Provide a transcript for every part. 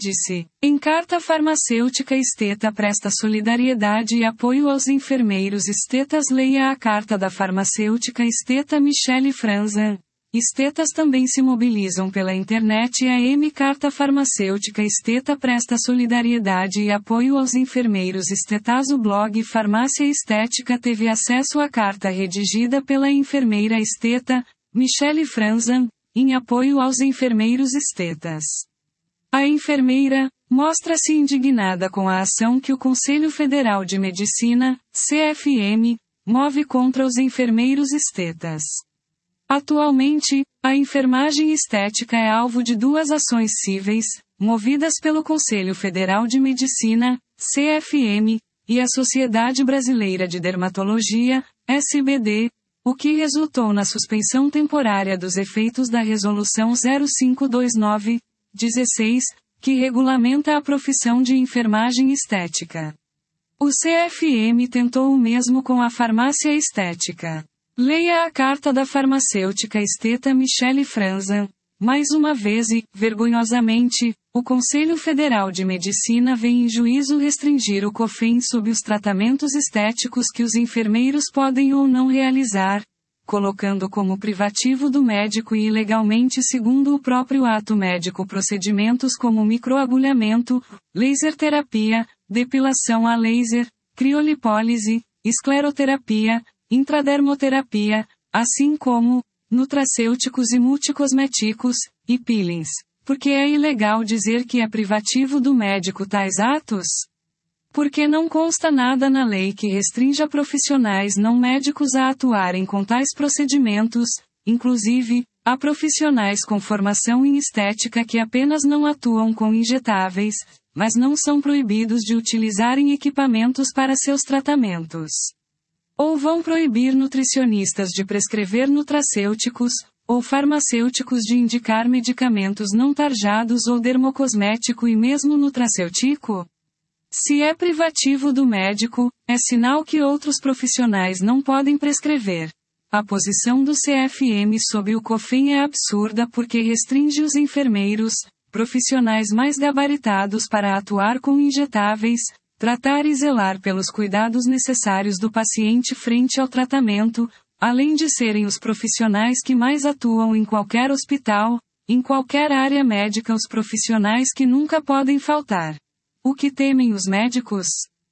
índice. Em carta farmacêutica Esteta presta solidariedade e apoio aos enfermeiros estetas. Leia a carta da farmacêutica Esteta Michele Franzan. Estetas também se mobilizam pela internet. A Carta farmacêutica Esteta presta solidariedade e apoio aos enfermeiros estetas. O blog Farmácia Estética teve acesso à carta redigida pela enfermeira Esteta, Michele Franzan, em apoio aos enfermeiros estetas. A enfermeira mostra-se indignada com a ação que o Conselho Federal de Medicina, CFM, move contra os enfermeiros estetas. Atualmente, a enfermagem estética é alvo de duas ações cíveis, movidas pelo Conselho Federal de Medicina, CFM, e a Sociedade Brasileira de Dermatologia, SBD, o que resultou na suspensão temporária dos efeitos da Resolução 0529/16, que regulamenta a profissão de enfermagem estética. O CFM tentou o mesmo com a farmácia estética. Leia a carta da farmacêutica Esteta Michele Franzan. Mais uma vez e, vergonhosamente, o Conselho Federal de Medicina vem em juízo restringir o COFEN sob os tratamentos estéticos que os enfermeiros podem ou não realizar, colocando como privativo do médico e ilegalmente segundo o próprio ato médico procedimentos como microagulhamento, laser terapia, depilação a laser, criolipólise, escleroterapia, intradermoterapia, assim como nutracêuticos e multicosméticos, e peelings. Porque é ilegal dizer que é privativo do médico tais atos? Porque não consta nada na lei que restrinja profissionais não médicos a atuarem com tais procedimentos, inclusive, há profissionais com formação em estética que apenas não atuam com injetáveis, mas não são proibidos de utilizarem equipamentos para seus tratamentos. Ou vão proibir nutricionistas de prescrever nutracêuticos, ou farmacêuticos de indicar medicamentos não tarjados ou dermocosmético e mesmo nutracêutico? Se é privativo do médico, é sinal que outros profissionais não podem prescrever. A posição do CFM sob o COFEN é absurda porque restringe os enfermeiros, profissionais mais gabaritados para atuar com injetáveis, tratar e zelar pelos cuidados necessários do paciente frente ao tratamento, além de serem os profissionais que mais atuam em qualquer hospital, em qualquer área médica, os profissionais que nunca podem faltar. O que temem os médicos?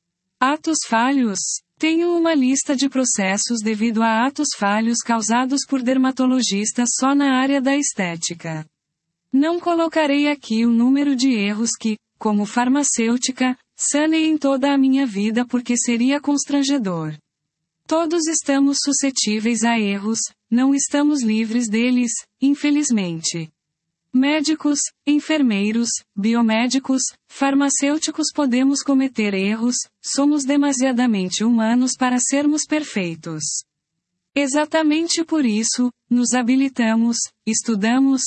Atos falhos. Tenho uma lista de processos devido a atos falhos causados por dermatologistas só na área da estética. Não colocarei aqui o número de erros que, como farmacêutica, sanei em toda a minha vida porque seria constrangedor. Todos estamos suscetíveis a erros, não estamos livres deles, infelizmente. Médicos, enfermeiros, biomédicos, farmacêuticos podemos cometer erros, somos demasiadamente humanos para sermos perfeitos. Exatamente por isso, nos habilitamos, estudamos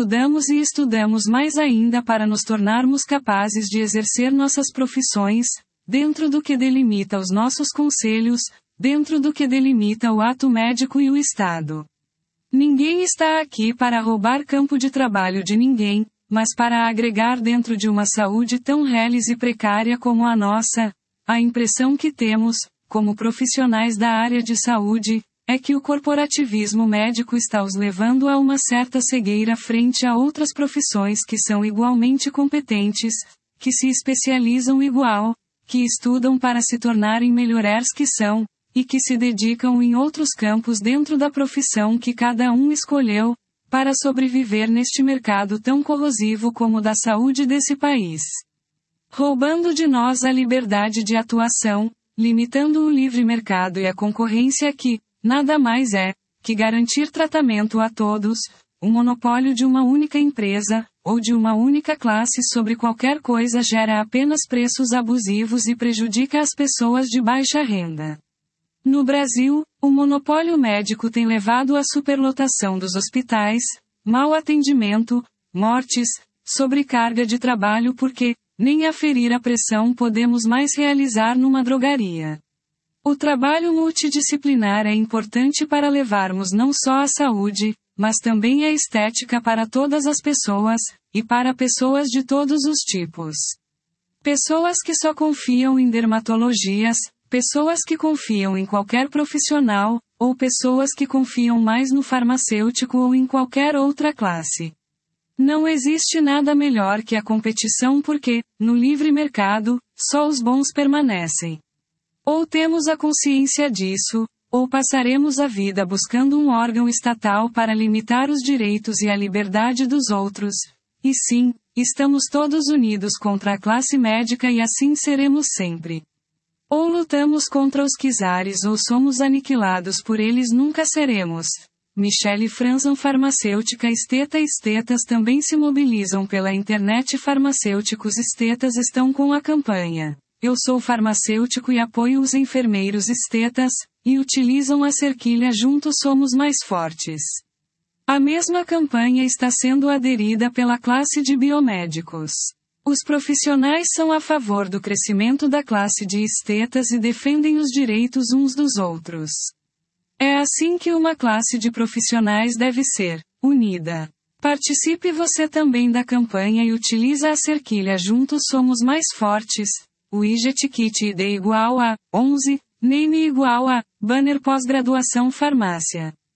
e estudamos mais ainda para nos tornarmos capazes de exercer nossas profissões, dentro do que delimita os nossos conselhos, dentro do que delimita o ato médico e o Estado. Ninguém está aqui para roubar campo de trabalho de ninguém, mas para agregar dentro de uma saúde tão reles e precária como a nossa. A impressão que temos, como profissionais da área de saúde, é que o corporativismo médico está os levando a uma certa cegueira frente a outras profissões que são igualmente competentes, que se especializam igual, que estudam para se tornarem melhores que são, e que se dedicam em outros campos dentro da profissão que cada um escolheu, para sobreviver neste mercado tão corrosivo como o da saúde desse país. Roubando de nós a liberdade de atuação, limitando o livre mercado e a concorrência que, nada mais é, que garantir tratamento a todos, o monopólio de uma única empresa, ou de uma única classe sobre qualquer coisa gera apenas preços abusivos e prejudica as pessoas de baixa renda. No Brasil, o monopólio médico tem levado à superlotação dos hospitais, mau atendimento, mortes, sobrecarga de trabalho porque, nem aferir a pressão podemos mais realizar numa drogaria. O trabalho multidisciplinar é importante para levarmos não só a saúde, mas também é estética para todas as pessoas, e para pessoas de todos os tipos. Pessoas que só confiam em dermatologias, pessoas que confiam em qualquer profissional, ou pessoas que confiam mais no farmacêutico ou em qualquer outra classe. Não existe nada melhor que a competição porque, no livre mercado, só os bons permanecem. Ou temos a consciência disso, ou passaremos a vida buscando um órgão estatal para limitar os direitos e a liberdade dos outros. E sim, estamos todos unidos contra a classe médica e assim seremos sempre. Ou lutamos contra os czares ou somos aniquilados por eles, nunca seremos. Michele Franzan, farmacêutica esteta. Estetas também se mobilizam pela internet. Farmacêuticos estetas estão com a campanha Eu Sou Farmacêutico e apoio os enfermeiros estetas, e utilizam a cerquilha Juntos Somos Mais Fortes. A mesma campanha está sendo aderida pela classe de biomédicos. Os profissionais são a favor do crescimento da classe de estetas e defendem os direitos uns dos outros. É assim que uma classe de profissionais deve ser, unida. Participe você também da campanha e utilize a cerquilha Juntos Somos Mais Fortes. Widget Kit ID igual a 11, Name igual a Banner Pós-graduação Farmácia.